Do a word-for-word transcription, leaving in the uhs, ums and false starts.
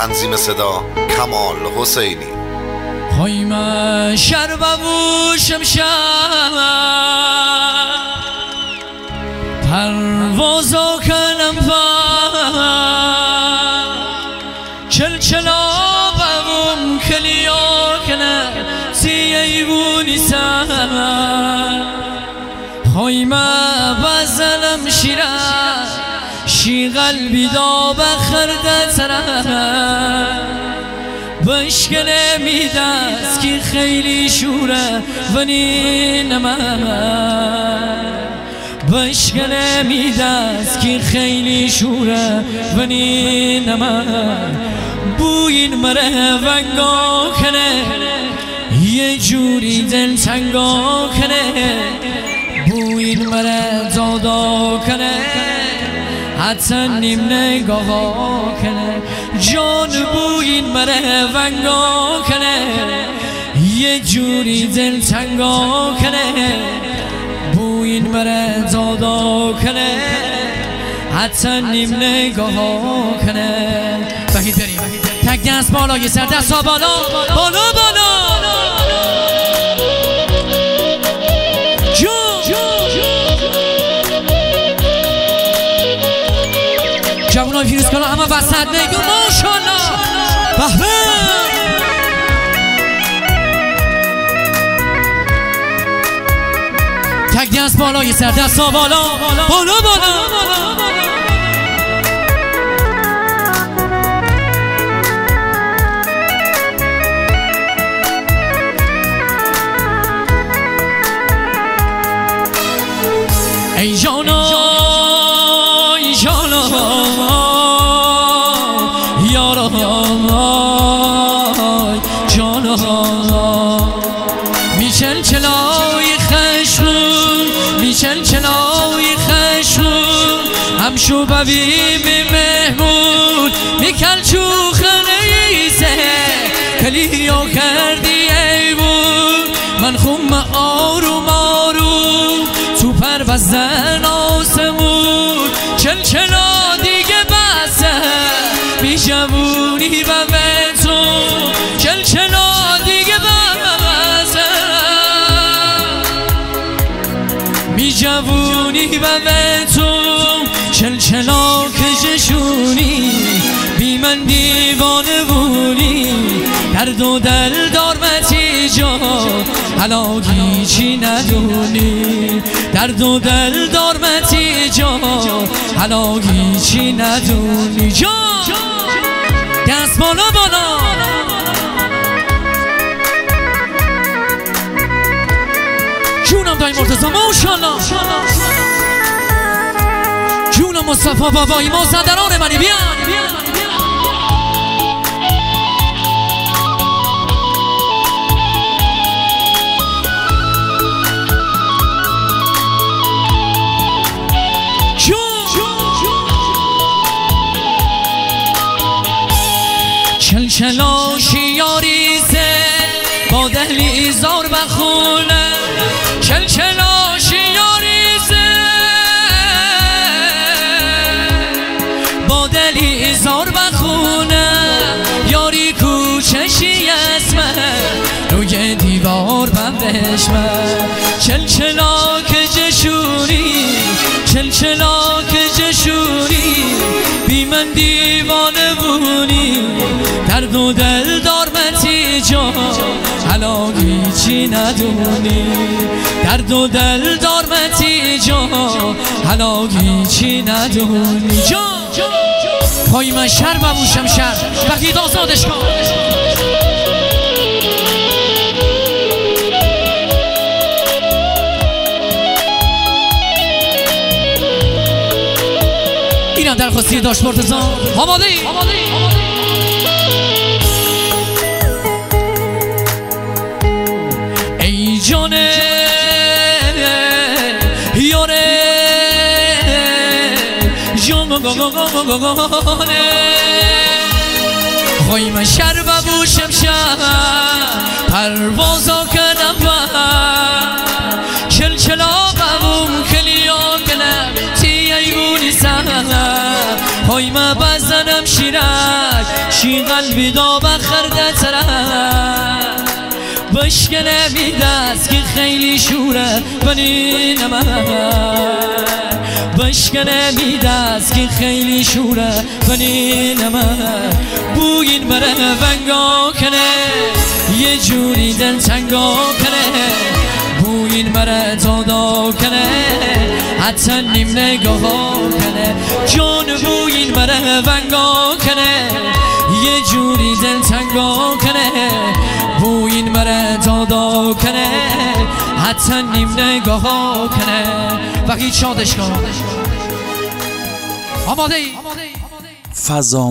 تنظیم صدا کمال حسینی. خواهیم شرب و شمشم پروازا کنم پا چل چلا بوم کلیا کنم سی ایوونی سم خواهیم بزنم شیره شی قلبی دا بخرده سرم بشکل میدست که خیلی شوره ونی نمه بشکل میدست که خیلی شوره ونی نمه بوین مره ونگا کنه یه جوری دل تنگا کنه بوین مره دادا کنه حتی نیم نگاه کنه جان بوین مره ونگا کنه یه جوری دل تنگا کنه بوین مره دادا کنه حتی نیم نگاه کنه. بهید بریم تک دست بالا یه سر دست ها بالا بالا بالا جوانای پیروز کنه همه وسط میگو ماشاءالله بهبه تک دست بالا یه سر دست ها بالا بالا بالا ای جانا ای جانا یارا جانا میچل چلای خشمون میچل چلای خشمون همشو بوی می مهمون میکل چو خنیزه کلیا کردی ایمون من خم آروم آروم تو پروزن آسمون چل چلا دیگه بسه می جوونی و بتون چل چلا دیگه بسه می جوونی و بتون چل چلا که جشونی بی من دیوانه بونی درد و دل دارمتی جا حلاکی چی ندونی درد و دل دارمتی جا حلاکی چی ندونی جا دست بالا بالا جونم دایی مرتضی ماشاءالله جونم مصطفی بابایی مازندران منی بیان چل چلا شیاریزه با دهلی زار بخونه چل چلا شیاریزه با دلی زار بخونه یاری کوچشی اسمه روی دیوار بندشمه چل چلا که جشوری چل چلا که جشوری بی من دیوانه بونی درد و دل دارمتی جا حلاکی چی ندونی درد و دل دارمتی جا حلاکی چی ندونی جا پای من شر ببوشم شر بقید آزادش کن اینم درخواستی داشت مرتضی آماده ای؟ ای جانه یاره جانه خواهی من شر ببوشم شم پروازا کنم چل چلا ببوم کلیا کنم تی ایگونی سم خواهی من بزنم مرم شیرک شی قلبی دا بخرده ترک بشکنه بی دست که خیلی شوره بنی نمک بشکنه بی دست که خیلی شوره بنی نمک بوین بره ونگا کنه یه جوری دل تنگا کنه بوین بره دادا کنه حتی نیم نگاه کنه جان بوین بره ونگا کنه یه جوری دل تنگا کنه بوین بره دادا کنه حتی نیم نگاه کنه وقتی شادش کن آماده ای؟ فضا